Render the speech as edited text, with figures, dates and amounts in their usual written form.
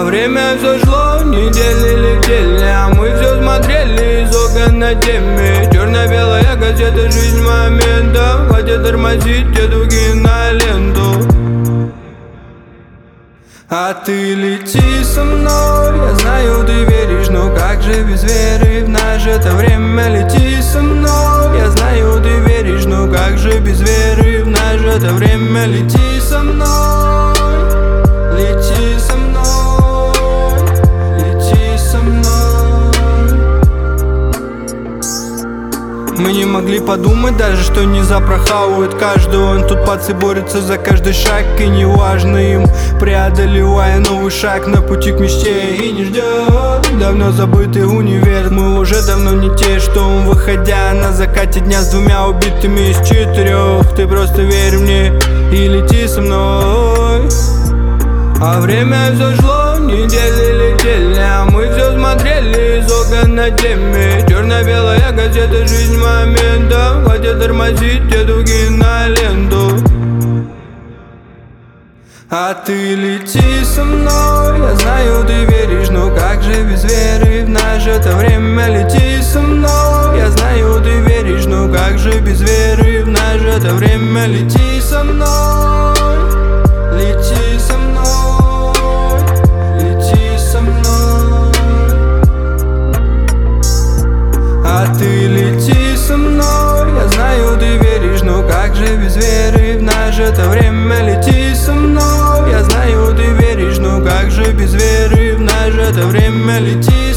время все шло, недели летели, а мы все смотрели из окон на теме. Черно-белая газета, жизнь моментом, хотят тормозить эту киноленту. А ты лети со мной, я знаю, ты веришь, но как же без веры в наше это время? Лети со мной, я знаю, ты веришь, но как же без веры в наше это время? Лети со мной, лети со мной, лети со мной. Мы не могли подумать даже, что не запрохавывает каждый. Он тут пацы борется за каждый шаг, и не важно им, преодолевая новый шаг на пути к мечте. И не ждет давно забытый универ. Мы уже давно не те, что он, выходя на закате дня с двумя убитыми из 4. Ты просто верь мне и лети со мной. А время все шло, недели летели, а мы все смотрели из окон на теме. Черно-белая газета, жизнь моментом, хотят тормозить эту киноленту. А ты лети со мной, я знаю, ты веришь, но как же без веры в наше это время? Лети со мной, я знаю, ты веришь, но как же без веры в наше это время? Лети со мной, лети со мной, лети со мной. А ты лети со мной, я знаю, ты веришь, но как же без веры в наше это время? Лети со мной, я знаю, ты веришь, но как же без веры в наше это время? Лети